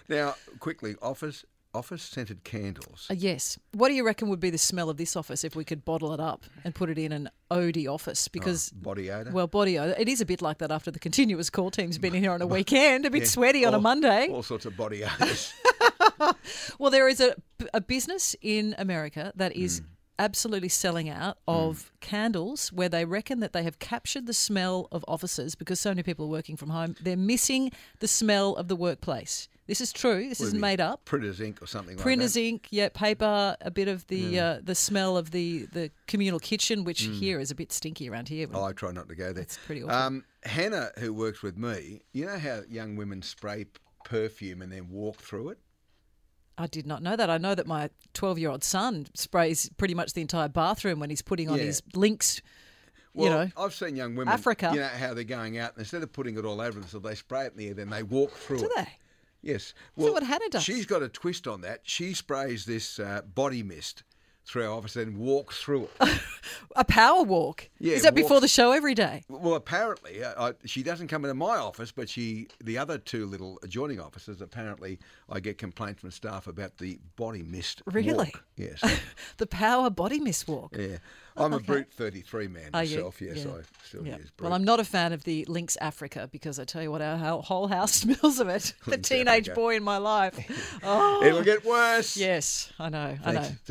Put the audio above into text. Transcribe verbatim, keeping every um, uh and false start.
Now, quickly, office office scented candles. Uh, yes. What do you reckon would be the smell of this office if we could bottle it up and put it in an Odie office? Because Oh, body odour. well, body odour. It is a bit like that after the continuous call team's been in here on a weekend, a bit Yeah, sweaty on a all- Monday. All sorts of body odours. Well, there is a, a business in America that is Hmm. absolutely selling out of candles where they reckon that they have captured the smell of offices because so many people are working from home. They're missing the smell of the workplace. This is true. This isn't made up. Printer's ink or something Printer's like that. ink, yeah, paper, a bit of the uh, the smell of the, the communal kitchen, which Hmm. here is a bit stinky around here. Oh, I try not to go there. It's pretty awful. Um, Hannah, who works with me, you know how young women spray p- perfume and then walk through it? I did not know that. I know that my twelve-year-old son sprays pretty much the entire bathroom when he's putting on Yeah. his Lynx, Well, you know. I've seen young women, Africa. you know how they're going out, and instead of putting it all over themselves, they spray it in the air, then they walk through Do it. they? Yes. that what Hannah does? She's got a twist on that. She sprays this uh, body mist through our office and walks through it. A power walk? Yeah, Is that before walks- the show every day? Well, apparently, uh, I, she doesn't come into my office, but she, the other two little adjoining offices, apparently I get complaints from staff about the body mist Really? walk. Yes. The power body mist walk. Yeah. I'm a Brute thirty-three man Are you? myself. Yes, Yeah. I still Yeah. use Brute. Well, I'm not a fan of the Lynx Africa because I tell you what, our ho- whole house smells of it. The Lynx teenage Africa. boy in my life. Oh, It'll get worse. yes, I know. I Thanks. know.